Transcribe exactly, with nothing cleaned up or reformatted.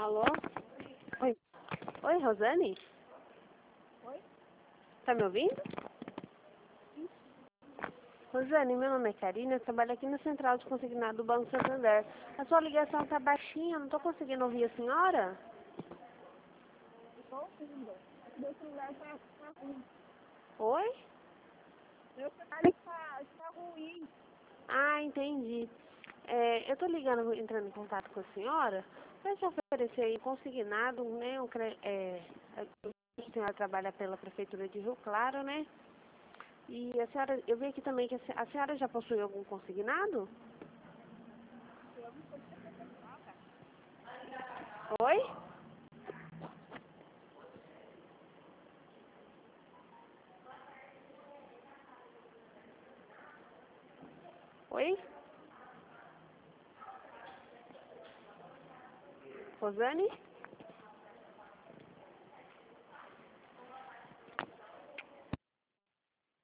Alô? Oi. Oi, Rosane? Oi? Tá me ouvindo? Rosane, meu nome é Karina, eu trabalho aqui na Central de Consignado do Banco Santander. A sua ligação tá baixinha, eu não tô conseguindo ouvir a senhora? Estou ouvindo. Meu celular está tá ruim. Oi? Meu celular está, está ruim. Ah, entendi. É, eu tô ligando, entrando em contato com a senhora, para te oferecer aí consignado, né? Um, cre- é, a senhora trabalha pela Prefeitura de Rio Claro, né? E a senhora, eu vi aqui também que a se- a senhora já possui algum consignado? Eu não estou entendendo nada. Oi? Oi? Rosane?